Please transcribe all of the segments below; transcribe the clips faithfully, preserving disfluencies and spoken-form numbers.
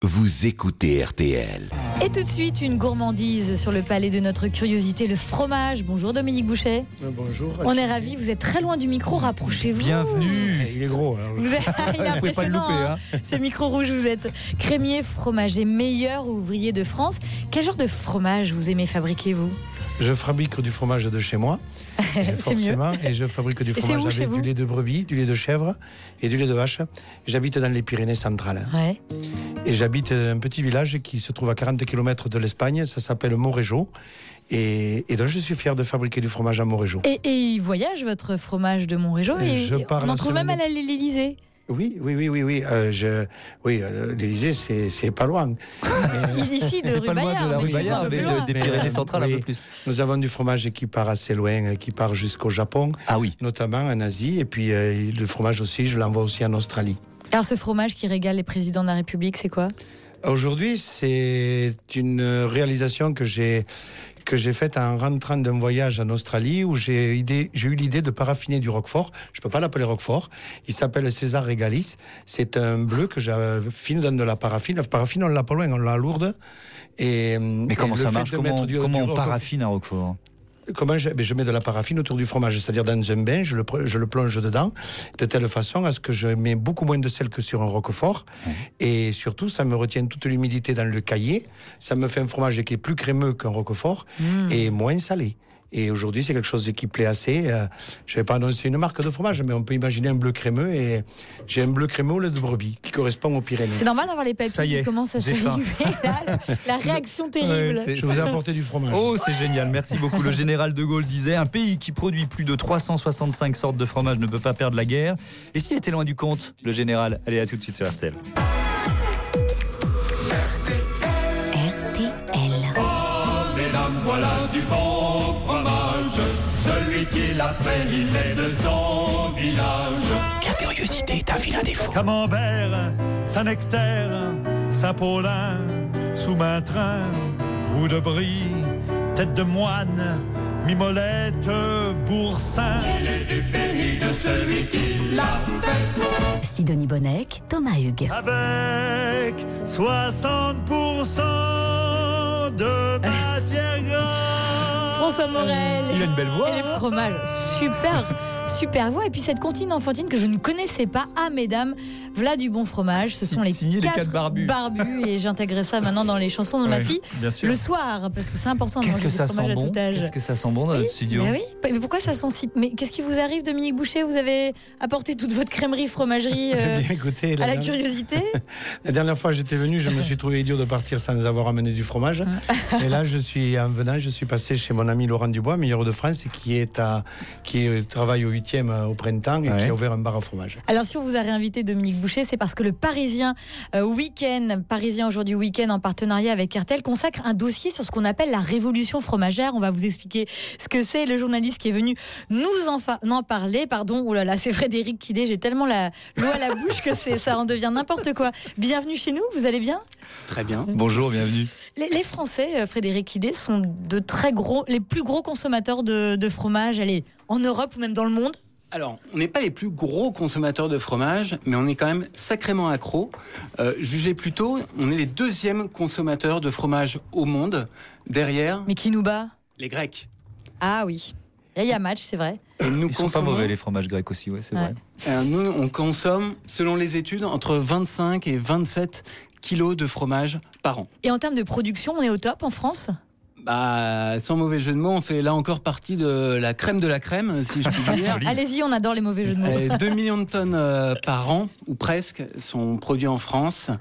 Vous écoutez R T L. Et tout de suite, une gourmandise sur le palais de notre curiosité, le fromage. Bonjour Dominique Bouchet. Bonjour. On est ravis, vous êtes très loin du micro, rapprochez-vous. Bienvenue. Il est gros. Alors. Vous êtes, il est vous pouvez pas le louper. Hein. Hein. Ce micro rouge, vous êtes crémier, fromager, meilleur ouvrier de France. Quel genre de fromage vous aimez fabriquer, vous ? Je fabrique du fromage de chez moi, forcément, mieux. Et je fabrique du fromage avec du lait de brebis, du lait de chèvre et du lait de vache. J'habite dans les Pyrénées centrales. Ouais. Et j'habite un petit village qui se trouve à quarante kilomètres de l'Espagne, ça s'appelle Moréjo. Et, et donc je suis fier de fabriquer du fromage à Moréjo. Et, et il voyage votre fromage de Montrégeau et, et on en trouve même à l'Élysée. Oui, oui, oui, oui, oui. Euh, je, oui, euh, l'Élysée, c'est, c'est pas loin. Mais... Ici, de rue pas loin de la rue Bayard, mais de, des Pyrénées centrales oui, un peu plus. Nous avons du fromage qui part assez loin, qui part jusqu'au Japon, ah oui, notamment en Asie, et puis euh, le fromage aussi, je l'envoie aussi en Australie. Alors, ce fromage qui régale les présidents de la République, c'est quoi ? Aujourd'hui, c'est une réalisation que j'ai que j'ai faite en rentrant d'un voyage en Australie où j'ai, idée, j'ai eu l'idée de paraffiner du Roquefort. Je ne peux pas l'appeler Roquefort. Il s'appelle César Regalis. C'est un bleu que j'affine dans de la paraffine. La paraffine, on l'a pas loin, on l'a à Lourdes. Et, Mais comment et ça marche ? Comment, du, comment du on paraffine un Roquefort ? Comment je, je mets de la paraffine autour du fromage, c'est-à-dire dans un bain, je le, je le plonge dedans, de telle façon à ce que je mets beaucoup moins de sel que sur un Roquefort. Mmh. Et surtout, ça me retient toute l'humidité dans le caillé. Ça me fait un fromage qui est plus crémeux qu'un Roquefort mmh. et moins salé. Et aujourd'hui, c'est quelque chose qui plaît assez. Euh, je ne vais pas annoncer une marque de fromage, mais on peut imaginer un bleu crémeux. Et j'ai un bleu crémeux au lait de brebis qui correspond aux Pyrénées. C'est normal d'avoir les papiers qui commencent à se réveiller. La réaction terrible. Ouais, je vous ai apporté du fromage. Oh, c'est génial. Merci beaucoup. Le général de Gaulle disait: un pays qui produit plus de trois cent soixante-cinq sortes de fromage ne peut pas perdre la guerre. Et s'il était loin du compte, le général? Allez, à tout de suite sur R T L. R T L. Oh, mesdames, voilà du bon fromage. Celui qui l'a fait, il est de son village. La curiosité est un vilain défaut. Camembert, Saint-Nectaire, Saint-Paulin, Sous-Maintrin, Roux de Brie, Tête de Moine, Mimolette, Boursin. Il est du pays de celui qui l'a fait. Sidonie Bonnec, Thomas Hugues. Avec soixante pour cent de matière grasse. François Morel. Il a une belle voix. Et les fromages, super, super voix. Et puis cette cantine enfantine que je ne connaissais pas. Ah, mesdames, voilà du bon fromage. Ce sont les Signé quatre, les quatre barbus. barbus. Et j'intégrerai ça maintenant dans les chansons de ouais, ma fille. Bien sûr. Le soir, parce que c'est important de qu'est-ce manger que ça du fromage sent à bon tout âge. Qu'est-ce que ça sent bon dans oui, notre studio? Mais oui, mais pourquoi ça sent si... Mais qu'est-ce qui vous arrive, Dominique Bouchet? Vous avez apporté toute votre crèmerie, fromagerie euh, bien, écoutez, la à la dernière... curiosité. La dernière fois j'étais venu, je me suis trouvé idiot de partir sans avoir amené du fromage. Et là, je suis en venant, je suis passé chez mon ami Laurent Dubois, meilleur de France, qui est à, qui est, travaille au huitième au printemps et ouais. qui a ouvert un bar à fromage. Alors si on vous a réinvité, Dominique Bouchet, c'est parce que le Parisien euh, Week-end, Parisien aujourd'hui Week-end, en partenariat avec R T L, consacre un dossier sur ce qu'on appelle la révolution fromagère. On va vous expliquer ce que c'est. Le journaliste qui est venu nous en, fa- en parler, pardon, oh là là, c'est Frédéric Kidé, j'ai tellement la, l'eau à la bouche que c'est, ça en devient n'importe quoi. Bienvenue chez nous, vous allez bien? Très bien. Bonjour, bienvenue. Les, les Français, Frédéric Kidé, sont de très gros, les plus gros consommateurs de, de fromage, allez, en Europe ou même dans le monde? Alors, on n'est pas les plus gros consommateurs de fromage, mais on est quand même sacrément accro. Euh, jugez plutôt, on est les deuxièmes consommateurs de fromage au monde, derrière... Mais qui nous bat? Les Grecs. Ah oui, il y a match, c'est vrai. Et nous Ils sont pas mauvais, les fromages grecs aussi, ouais, c'est ouais. vrai. Euh, nous, on consomme, selon les études, entre vingt-cinq et vingt-sept kilos de fromage par an. Et en termes de production, on est au top en France ? Bah, sans mauvais jeu de mots, on fait là encore partie de la crème de la crème, si je puis dire. Allez-y, on adore les mauvais jeux de mots. deux millions de tonnes euh, par an, ou presque, sont produits en France.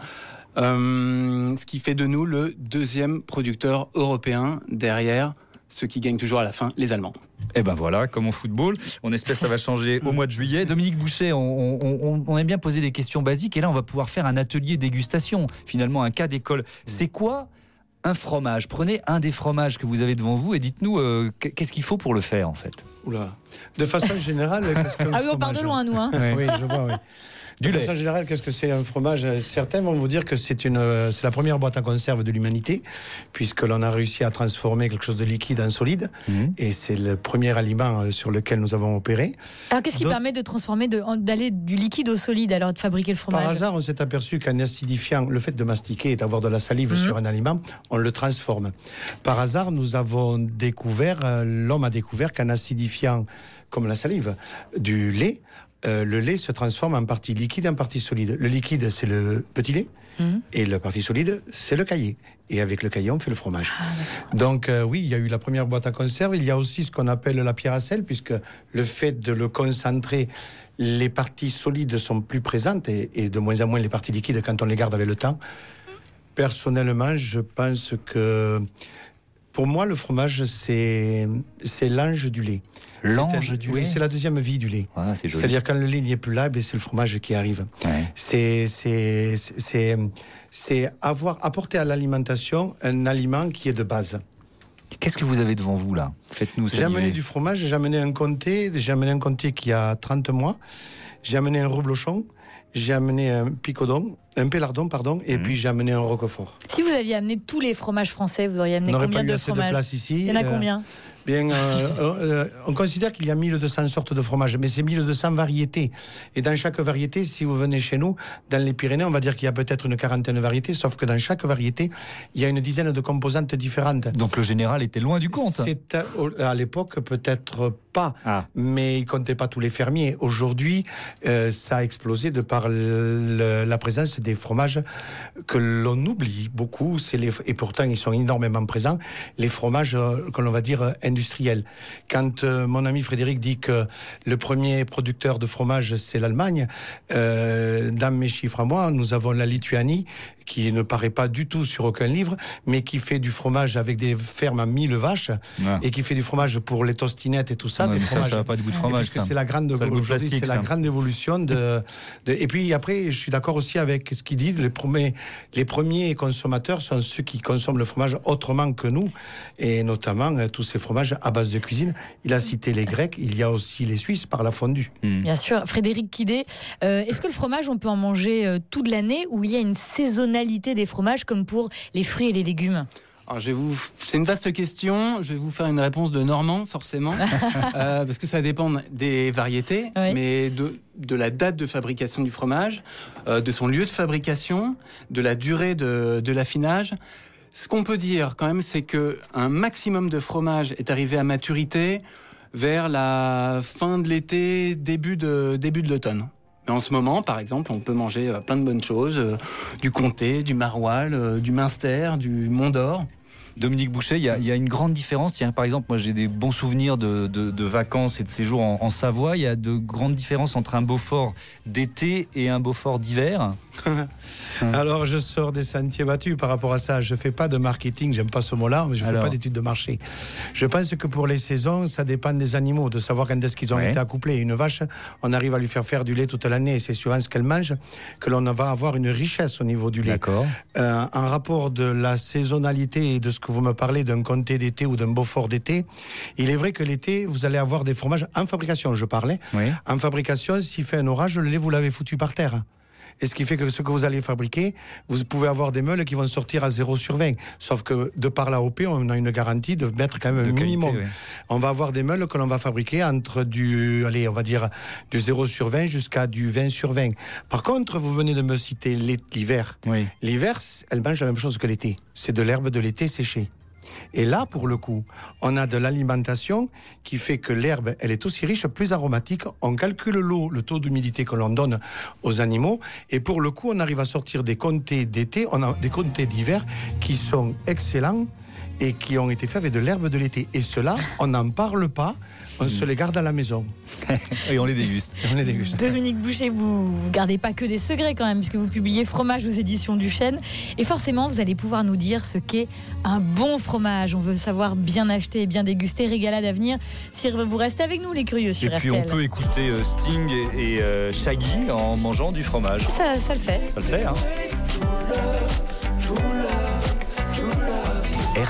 Euh, ce qui fait de nous le deuxième producteur européen derrière ceux qui gagnent toujours à la fin, les Allemands. Et ben voilà, comme au football, on espère que ça va changer au mois de juillet. Dominique Bouchet, on, on, on aime bien poser des questions basiques et là on va pouvoir faire un atelier dégustation, finalement un cas d'école. C'est quoi un fromage? Prenez un des fromages que vous avez devant vous et dites-nous euh, qu'est-ce qu'il faut pour le faire en fait. Oula. De façon générale, qu'est-ce qu'un Ah oui, on part de loin nous. Hein. Oui, je vois, oui. De façon générale, qu'est-ce que c'est un fromage? Certains vont vous dire que c'est une, c'est la première boîte à conserve de l'humanité, puisque l'on a réussi à transformer quelque chose de liquide en solide, mmh. et c'est le premier aliment sur lequel nous avons opéré. Alors qu'est-ce qui Donc, permet de transformer, de, d'aller du liquide au solide, alors de fabriquer le fromage? Par hasard, on s'est aperçu qu'en acidifiant, le fait de mastiquer et d'avoir de la salive mmh. sur un aliment, on le transforme. Par hasard, nous avons découvert, euh, l'homme a découvert qu'en acidifiant, comme la salive, du lait, Euh, le lait se transforme en partie liquide et en partie solide. Le liquide, c'est le petit lait, mmh. et la partie solide, c'est le caillé. Et avec le caillé, on fait le fromage. Ah, Donc euh, oui, il y a eu la première boîte à conserve. Il y a aussi ce qu'on appelle la pierre à sel, puisque le fait de le concentrer, les parties solides sont plus présentes et, et de moins en moins les parties liquides quand on les garde avec le temps. Personnellement, je pense que pour moi, le fromage, c'est, c'est l'ange du lait. L'ange un, du oui, lait. c'est la deuxième vie du lait. Ah, c'est joli. C'est-à-dire quand le lait n'y est plus là, ben c'est le fromage qui arrive. Ouais. C'est, c'est, c'est, c'est avoir apporté à l'alimentation un aliment qui est de base. Qu'est-ce que vous avez devant vous là? Faites-nous J'ai amené du fromage, j'ai amené un comté, j'ai amené un comté qui a trente mois, j'ai amené un reblochon, j'ai amené un picodon, un pélardon, pardon, et mmh. puis j'ai amené un roquefort. Si vous aviez amené tous les fromages français, vous auriez amené on combien pas de eu assez fromages de place ici. Il y en a combien euh, Bien, euh, euh, on considère qu'il y a mille deux cents sortes de fromages, mais c'est mille deux cents variétés. Et dans chaque variété, si vous venez chez nous, dans les Pyrénées, on va dire qu'il y a peut-être une quarantaine de variétés, sauf que dans chaque variété, il y a une dizaine de composantes différentes. Donc le général était loin du compte. C'est à, à l'époque peut-être pas, ah. mais il comptait pas tous les fermiers. Aujourd'hui, euh, ça a explosé de par le, le, la présence des fromages que l'on oublie beaucoup, c'est les, et pourtant ils sont énormément présents, les fromages euh, que l'on va dire euh, industriels. Quand euh, mon ami Frédéric dit que le premier producteur de fromage c'est l'Allemagne, euh, dans mes chiffres à moi, nous avons la Lituanie, qui ne paraît pas du tout sur aucun livre, mais qui fait du fromage avec des fermes à mille vaches, ouais. et qui fait du fromage pour les tostinettes et tout ça. Ouais, des mais fromages. Ça, ça n'a pas de goût de fromage. Parce que c'est la grande, ça aujourd'hui, plastique, c'est la ça. grande évolution de, de. Et puis après, je suis d'accord aussi avec ce qu'il dit. Les premiers, les premiers consommateurs sont ceux qui consomment le fromage autrement que nous, et notamment euh, tous ces fromages à base de cuisine. Il a cité les Grecs, il y a aussi les Suisses par la fondue. Mmh. Bien sûr, Frédéric Quidé. Euh, est-ce que le fromage, on peut en manger euh, toute l'année, ou il y a une saisonnalité des fromages comme pour les fruits et les légumes? Alors je vais vous, c'est une vaste question. Je vais vous faire une réponse de Normand, forcément, euh, parce que ça dépend des variétés, oui. mais de, de la date de fabrication du fromage, euh, de son lieu de fabrication, de la durée de, de l'affinage. Ce qu'on peut dire quand même, c'est que un maximum de fromage est arrivé à maturité vers la fin de l'été, début de début de l'automne. Mais en ce moment, par exemple, on peut manger plein de bonnes choses, euh, du comté, du maroilles, euh, du Munster, du Mont d'Or. Dominique Bouchet, il y, y a une grande différence. Tiens, par exemple, moi j'ai des bons souvenirs de, de, de vacances et de séjours en, en Savoie. Il y a de grandes différences entre un Beaufort d'été et un Beaufort d'hiver. Alors je sors des sentiers battus par rapport à ça. Je fais pas de marketing, j'aime pas ce mot-là, mais je Alors. fais pas d'études de marché. Je pense que pour les saisons, ça dépend des animaux, de savoir quand est-ce qu'ils ont ouais. été accouplés. Une vache, on arrive à lui faire faire du lait toute l'année, et c'est suivant ce qu'elle mange que l'on va avoir une richesse au niveau du lait. D'accord. Euh, en rapport de la saisonnalité et de ce que vous me parlez d'un comté d'été ou d'un Beaufort d'été, il est vrai que l'été, vous allez avoir des fromages en fabrication, je parlais. Oui. En fabrication, s'il fait un orage, le lait, vous l'avez foutu par terre. Et ce qui fait que ce que vous allez fabriquer, vous pouvez avoir des meules qui vont sortir à zéro sur vingt. Sauf que de par l'A O P, on a une garantie de mettre quand même de un qualité, minimum. Oui. On va avoir des meules que l'on va fabriquer entre du, allez, on va dire, du zéro sur vingt jusqu'à du vingt sur vingt. Par contre, vous venez de me citer l'hiver. Oui. L'hiver, elle mange la même chose que l'été. C'est de l'herbe de l'été séchée. Et là, pour le coup, on a de l'alimentation qui fait que l'herbe, elle est aussi riche, plus aromatique. On calcule l'eau, le taux d'humidité que l'on donne aux animaux. Et pour le coup, on arrive à sortir des comtés d'été, on a des comtés d'hiver qui sont excellents et qui ont été faits avec de l'herbe de l'été. Et cela, on n'en parle pas, on se les garde à la maison. Et on les déguste. On les déguste. Dominique Bouchet, vous ne gardez pas que des secrets quand même, puisque vous publiez Fromage aux éditions du Chêne. Et forcément, vous allez pouvoir nous dire ce qu'est un bon fromage. On veut savoir bien acheter et bien déguster. Régalade à venir. Si vous restez avec nous, les curieux, sur Et puis R T L. On peut écouter Sting et, et euh, Shaggy en mangeant du fromage. Ça, ça le fait. Ça le fait, hein. R T L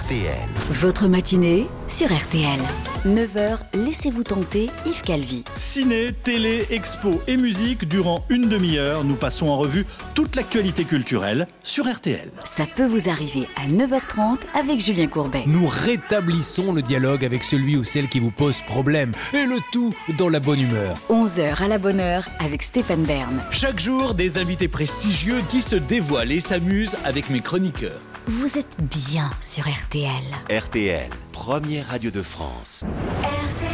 T L. Votre matinée sur R T L. neuf heures, laissez-vous tenter Yves Calvi. Ciné, télé, expo et musique, durant une demi-heure, nous passons en revue toute l'actualité culturelle sur R T L. Ça peut vous arriver à neuf heures trente avec Julien Courbet. Nous rétablissons le dialogue avec celui ou celle qui vous pose problème, et le tout dans la bonne humeur. onze heures à la bonne heure avec Stéphane Bern. Chaque jour, des invités prestigieux qui se dévoilent et s'amusent avec mes chroniqueurs. Vous êtes bien sur R T L. R T L, première radio de France. R T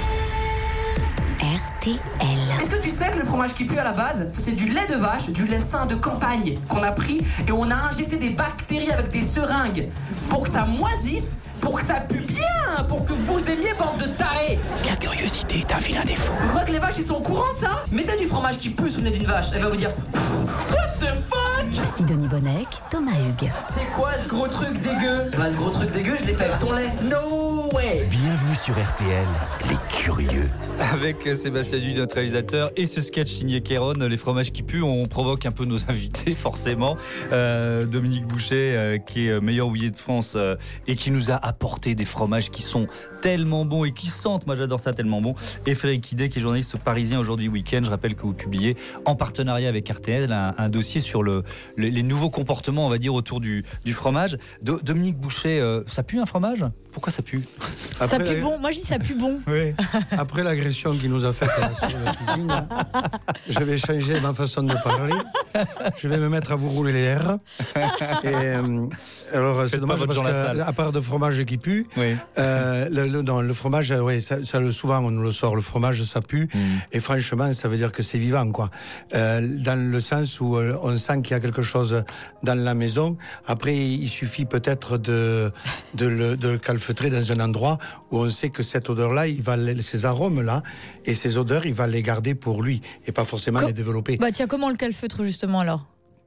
L. Est-ce que tu sais que le fromage qui pue à la base, c'est du lait de vache, du lait sain de campagne qu'on a pris et on a injecté des bactéries avec des seringues pour que ça moisisse, pour que ça pue bien, pour que vous aimiez, bande de tarés. La curiosité est un vilain défaut. Vous croyez que les vaches ils sont au courant de ça? Mettez du fromage qui pue sous le nez d'une vache, elle va vous dire what the fuck? Sidonie Bonnec, Thomas Hugues. C'est quoi ce gros truc dégueu? Bah ce gros truc dégueu, je l'ai fait avec ton lait. No way. Bienvenue sur R T L, les curieux. Avec Sébastien Dudit, notre réalisateur, et ce sketch signé Kéron, les fromages qui puent, on provoque un peu nos invités, forcément. Euh, Dominique Bouchet, euh, qui est meilleur ouvrier de France euh, et qui nous a apporté des fromages qui sont tellement bons et qui sentent, moi j'adore ça, tellement bon. Et Frédéric Idé, qui est journaliste au Parisien aujourd'hui week-end. Je rappelle que vous publiez en partenariat avec R T L un, un dossier sur le, le, les nouveaux comportements, on va dire, autour du, du fromage. Do, Dominique Bouchet, euh, ça pue un fromage? Pourquoi ça pue? Après ça pue la... bon. Moi je dis ça pue bon. Oui. Après l'agression qu'il nous a faite sur la cuisine, là, je vais changer ma façon de parler. Je vais me mettre à vous rouler les airs. Et, euh, alors c'est dommage parce qu'à part de fromage qui pue, oui. euh, le, le, non, le fromage, ouais, ça, ça, souvent on nous le sort. Le fromage, ça pue. Mm. Et franchement, ça veut dire que c'est vivant, quoi. Euh, dans le sens où euh, on sent qu'il y a quelque chose dans la maison. Après, il suffit peut-être de de le, de le calfeutrer dans un endroit où on sait que cette odeur-là, il va ces arômes-là et ces odeurs, il va les garder pour lui et pas forcément Com- les développer. Bah tiens, comment le calfeutre justement alors?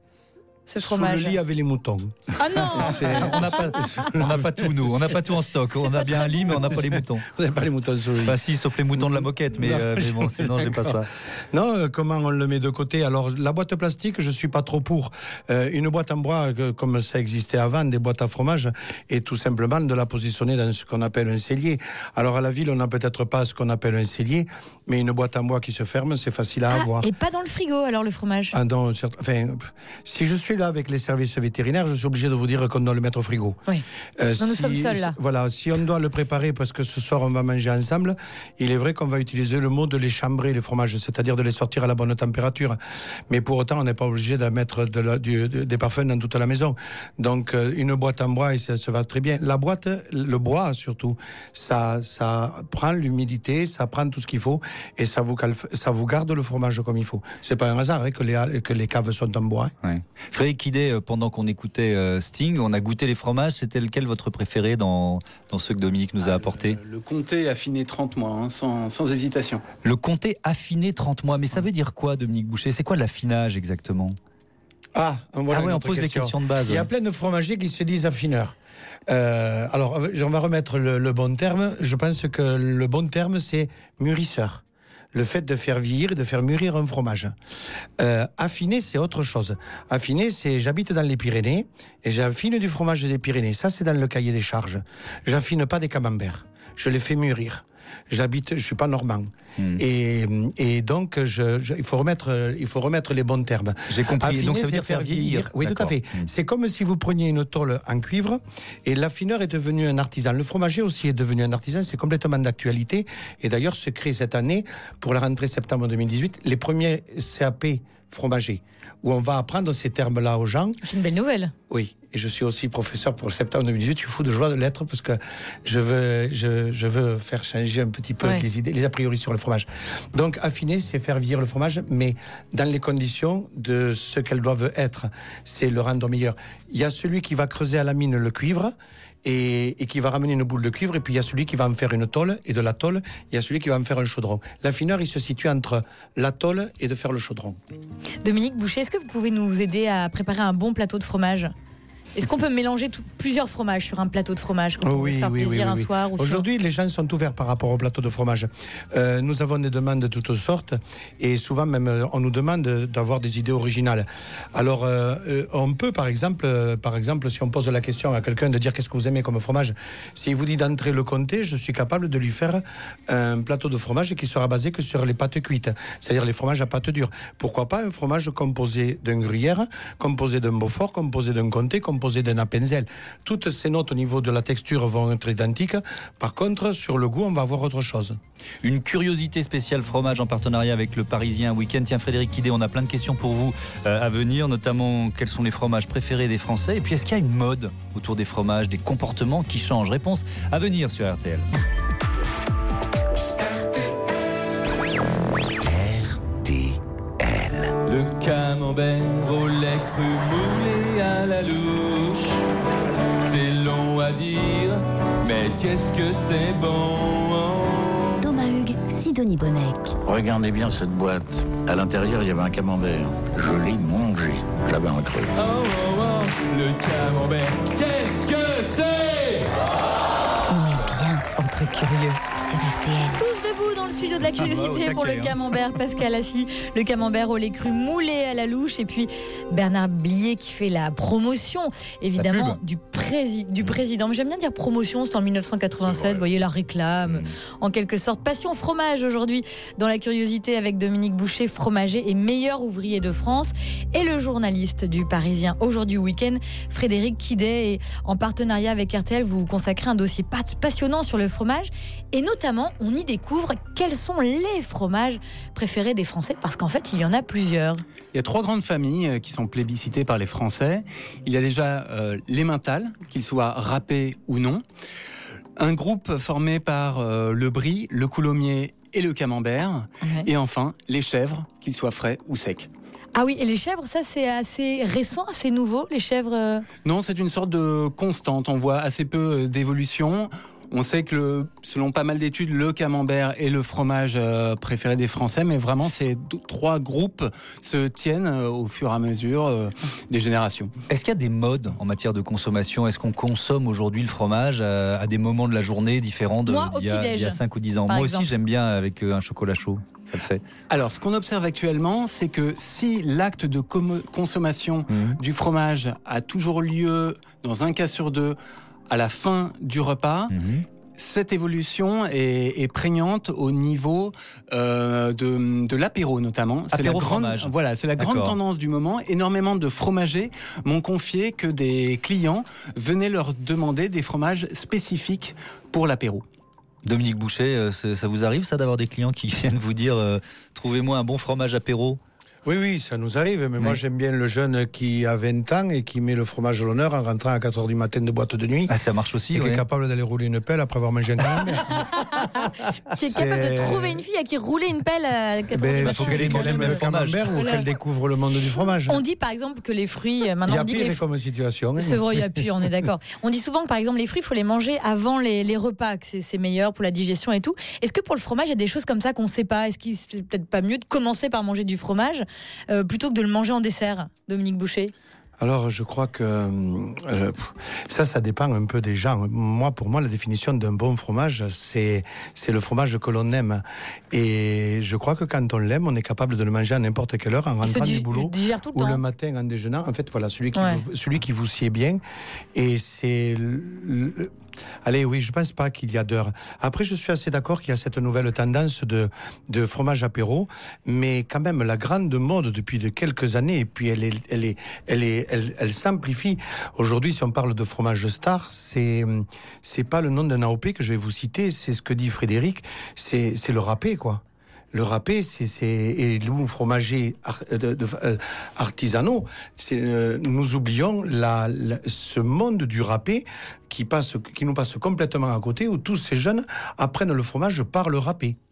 Ce fromage. Sous le lit avec les moutons. Ah non. On n'a pas, on n'a pas tout, nous. On n'a pas tout en stock. C'est on a bien un lit, mais on n'a pas les moutons. On n'a pas les moutons sous le lit. Bah si, sauf les moutons de la moquette, mais, euh, mais bon, sinon j'ai pas ça. Non, euh, comment on le met de côté? Alors la boîte plastique, je suis pas trop pour. Euh, une boîte en bois, euh, comme ça existait avant, des boîtes à fromage, et tout simplement de la positionner dans ce qu'on appelle un cellier. Alors à la ville, on n'a peut-être pas ce qu'on appelle un cellier, mais une boîte en bois qui se ferme, c'est facile à ah, avoir. Et pas dans le frigo alors le fromage? Ah non, certes, enfin, si je suis là avec les services vétérinaires, je suis obligé de vous dire qu'on doit le mettre au frigo. Oui. Euh, non, nous si, sommes seuls là. Voilà, si on doit le préparer parce que ce soir on va manger ensemble, il est vrai qu'on va utiliser le mot de les chambrer, les fromages, c'est-à-dire de les sortir à la bonne température. Mais pour autant, on n'est pas obligé de mettre de la, du, de, des parfums dans toute la maison. Donc, euh, une boîte en bois, et ça se va très bien. La boîte, le bois surtout, ça, ça prend l'humidité, ça prend tout ce qu'il faut et ça vous, calfe, ça vous garde le fromage comme il faut. C'est pas un hasard hein, que, les, que les caves sont en bois. Hein. Ouais. Frédéric Idé, pendant qu'on écoutait euh, Sting, on a goûté les fromages. C'était lequel votre préféré dans, dans ceux que Dominique nous a ah, apportés? Le, le comté affiné trente mois, hein, sans, sans hésitation. Le comté affiné trente mois. Mais ça veut dire quoi, Dominique Bouchet? C'est quoi l'affinage exactement? Ah, voilà ah oui, on pose question. des questions de base. Il y a plein de fromagers qui se disent affineurs. Euh, alors, on va remettre le, le bon terme. Je pense que le bon terme, c'est mûrisseur. Le fait de faire vieillir, de faire mûrir un fromage. Euh, affiner, c'est autre chose. Affiner, c'est j'habite dans les Pyrénées et j'affine du fromage des Pyrénées. Ça, c'est dans le cahier des charges. J'affine pas des camemberts. Je les fais mûrir. J'habite, je suis pas normand. Mmh. Et, et donc, je, je, il faut remettre, il faut remettre les bons termes. J'ai compris. Affiner, donc ça veut dire faire vieillir. vieillir. Oui, D'accord. tout à fait. Mmh. C'est comme si vous preniez une tôle en cuivre et l'affineur est devenu un artisan. Le fromager aussi est devenu un artisan. C'est complètement d'actualité. Et d'ailleurs, se crée cette année, pour la rentrée septembre deux mille dix-huit, les premiers C A P fromagers, où on va apprendre ces termes-là aux gens. C'est une belle nouvelle. Oui, et je suis aussi professeur pour le septembre deux mille dix-huit. Je suis fou de joie de l'être parce que je veux, je, je veux faire changer un petit peu ouais. les idées, les a priori sur le fromage. Donc, affiner, c'est faire vieillir le fromage, mais dans les conditions de ce qu'elles doivent être. C'est le rendre meilleur. Il y a celui qui va creuser à la mine le cuivre. Et, et qui va ramener une boule de cuivre, et puis il y a celui qui va en faire une tôle, et de la tôle, il y a celui qui va en faire un chaudron. L'affineur, il se situe entre la tôle et de faire le chaudron. Dominique Bouchet, est-ce que vous pouvez nous aider à préparer un bon plateau de fromage ? Est-ce qu'on peut mélanger tout, plusieurs fromages sur un plateau de fromage quand Oh on oui, veut se faire oui, plaisir oui, un oui. soir ou Aujourd'hui, les gens sont ouverts par rapport au plateau de fromage. Euh, nous avons des demandes de toutes sortes et souvent même euh, on nous demande d'avoir des idées originales. Alors euh, euh, on peut par exemple, euh, par exemple, si on pose la question à quelqu'un de dire qu'est-ce que vous aimez comme fromage, s'il vous dit d'entrer le comté, je suis capable de lui faire un plateau de fromage qui sera basé que sur les pâtes cuites, c'est-à-dire les fromages à pâte dure. Pourquoi pas un fromage composé d'un gruyère, composé d'un beaufort, composé d'un comté, composé d'un appenzell. Toutes ces notes au niveau de la texture vont être identiques. Par contre, sur le goût, on va avoir autre chose. Une curiosité spéciale fromage en partenariat avec le Parisien Week-end. Tiens, Frédéric Kiddé, on a plein de questions pour vous euh, à venir, notamment quels sont les fromages préférés des Français. Et puis, est-ce qu'il y a une mode autour des fromages, des comportements qui changent? Réponse à venir sur R T L. Le camembert au lait cru moulé à la louche. C'est long à dire, mais qu'est-ce que c'est bon. Thomas Hugues, Sidonie Bonnec. Regardez bien cette boîte. À l'intérieur, il y avait un camembert. Je l'ai mangé. J'avais un creux. Oh, oh, oh, le camembert, qu'est-ce que c'est? On est bien entre curieux sur R T L. Tous debout dans le studio de la curiosité Ah bah, pour le hein. camembert. Pascal Assis, le camembert au lait cru moulé à la louche. Et puis Bernard Blier qui fait la promotion, évidemment, du, prési- du président. Mais j'aime bien dire promotion, c'est en dix-neuf cent quatre-vingt-sept. Vous voyez la réclame, mmh. en quelque sorte. Passion fromage aujourd'hui dans la curiosité avec Dominique Boucher, fromager et meilleur ouvrier de France. Et le journaliste du Parisien aujourd'hui week-end, Frédéric Kiddé. Et en partenariat avec R T L, vous consacrez un dossier passionnant sur le fromage. Et notamment, on y découvre quels sont les fromages préférés des Français, parce qu'en fait, il y en a plusieurs. Il y a trois grandes familles qui sont plébiscitées par les Français. Il y a déjà euh, l'emmental, qu'ils soient râpés ou non. Un groupe formé par euh, le brie, le coulommiers et le camembert. Ouais. Et enfin, les chèvres, qu'ils soient frais ou secs. Ah oui, et les chèvres, ça c'est assez récent, assez nouveau, les chèvres euh... Non, c'est une sorte de constante. On voit assez peu d'évolution. On sait que, le, selon pas mal d'études, le camembert est le fromage euh, préféré des Français, mais vraiment, ces deux, trois groupes se tiennent euh, au fur et à mesure euh, des générations. Est-ce qu'il y a des modes en matière de consommation? Est-ce qu'on consomme aujourd'hui le fromage à, à des moments de la journée différents de, Moi, d'il, y a, il y a cinq ou dix ans? Moi exemple. aussi, j'aime bien avec un chocolat chaud. Ça le fait. Alors, ce qu'on observe actuellement, c'est que si l'acte de com- consommation mmh. du fromage a toujours lieu, dans un cas sur deux, à la fin du repas, mmh. cette évolution est, est prégnante au niveau euh, de, de l'apéro notamment. C'est apéro la grande, fromage. Voilà, c'est la D'accord. grande tendance du moment. Énormément de fromagers m'ont confié que des clients venaient leur demander des fromages spécifiques pour l'apéro. Dominique Boucher, ça vous arrive ça d'avoir des clients qui viennent vous dire euh, trouvez-moi un bon fromage apéro? Oui, oui, ça nous arrive, mais oui. moi j'aime bien le jeune qui a vingt ans et qui met le fromage à l'honneur en rentrant à quatre heures du matin de boîte de nuit. Ah, ça marche aussi, et ouais. qui est capable d'aller rouler une pelle après avoir mangé un camembert. Qui est capable de trouver une fille à qui rouler une pelle à quatre heures ben, du matin. Il faut qu'elle aime le camembert ou qu'elle découvre le monde du fromage. On dit par exemple que les fruits... Maintenant, il y a on dit pire que les... comme situation. Hein. C'est vrai, il y a pire, on est d'accord. On dit souvent que par exemple les fruits, il faut les manger avant les, les repas, que c'est, c'est meilleur pour la digestion et tout. Est-ce que pour le fromage, il y a des choses comme ça qu'on ne sait pas? Est-ce qu'il c'est peut-être pas mieux de commencer par manger du fromage euh, plutôt que de le manger en dessert, Dominique Boucher? Alors, je crois que euh, ça, ça dépend un peu des gens. Moi, pour moi, la définition d'un bon fromage, c'est c'est le fromage que l'on aime. Et je crois que quand on l'aime, on est capable de le manger à n'importe quelle heure, en rentrant du boulot, le ou le matin en déjeunant. En fait, voilà, celui qui, ouais. vous, celui qui vous sied bien. Et c'est... Le, le, allez, oui, je pense pas qu'il y a d'heure. Après, je suis assez d'accord qu'il y a cette nouvelle tendance de, de fromage apéro, mais quand même, la grande mode depuis de quelques années, et puis elle est, elle est, elle est, elle, elle s'amplifie. Aujourd'hui, si on parle de fromage star, c'est, c'est pas le nom d'un A O P que je vais vous citer, c'est ce que dit Frédéric, c'est, c'est le râpé, quoi. Le râpé, c'est, c'est et nous fromagers art, de, de, euh, artisanaux, c'est, euh, nous oublions la, la, ce monde du râpé qui passe, qui nous passe complètement à côté, où tous ces jeunes apprennent le fromage par le râpé.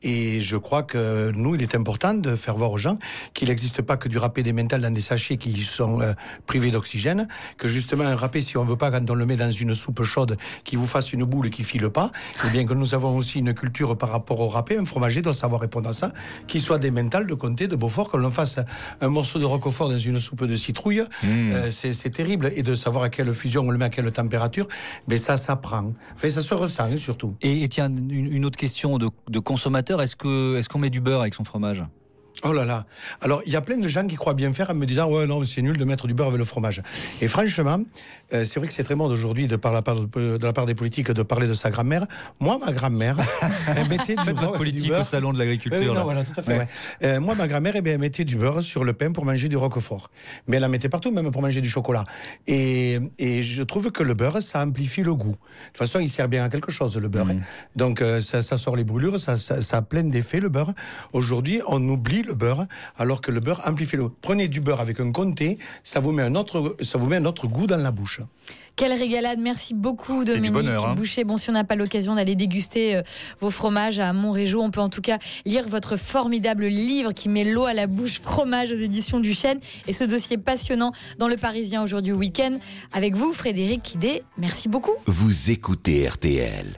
Et je crois que nous, il est important de faire voir aux gens qu'il n'existe pas que du râpé d'emmental dans des sachets qui sont euh, privés d'oxygène, que justement un râpé, si on veut pas, quand on le met dans une soupe chaude, qui vous fasse une boule et qui file pas, et bien que nous avons aussi une culture par rapport au râpé. Un fromager doit savoir répondre à ça, qu'il soit d'emmental, de comté, de Beaufort, qu'on fasse un morceau de roquefort dans une soupe de citrouille, mmh. euh, c'est, c'est terrible. Et de savoir à quelle fusion on le met, à quelle température, mais ça s'apprend. Enfin, ça se ressent, hein, surtout. Et, et tiens, une, une autre question de, de consommateur, est-ce que, est-ce qu'on met du beurre avec son fromage ? Oh là là. Alors, il y a plein de gens qui croient bien faire en me disant « Ouais, non, c'est nul de mettre du beurre avec le fromage. » Et franchement, euh, c'est vrai que c'est très bon aujourd'hui, de, par la part, de, de la part des politiques, de parler de sa grand-mère. Moi, ma grand-mère, elle mettait du beurre. Faites votre politique au salon de l'agriculture. Oui, non, voilà, tout à fait. Ouais. Ouais. Euh, moi, ma grand-mère, eh bien, elle mettait du beurre sur le pain pour manger du roquefort. Mais elle en mettait partout, même pour manger du chocolat. Et, et je trouve que le beurre, ça amplifie le goût. De toute façon, il sert bien à quelque chose, le beurre. Mmh. Donc, euh, ça, ça sort les brûlures, ça, ça, ça a plein d'effets, le beurre. Aujourd'hui, on oublie le beurre, alors que le beurre amplifie le goût. Prenez du beurre avec un comté, ça vous met un autre, ça vous met un autre goût dans la bouche. Quelle régalade, merci beaucoup C'était Dominique bonheur, hein. Boucher. Bon, si on n'a pas l'occasion d'aller déguster euh, vos fromages à Montrégeau, on peut en tout cas lire votre formidable livre qui met l'eau à la bouche, Fromage aux éditions du Chêne, et ce dossier passionnant dans Le Parisien aujourd'hui week-end. Avec vous, Frédéric Quidé, merci beaucoup. Vous écoutez R T L.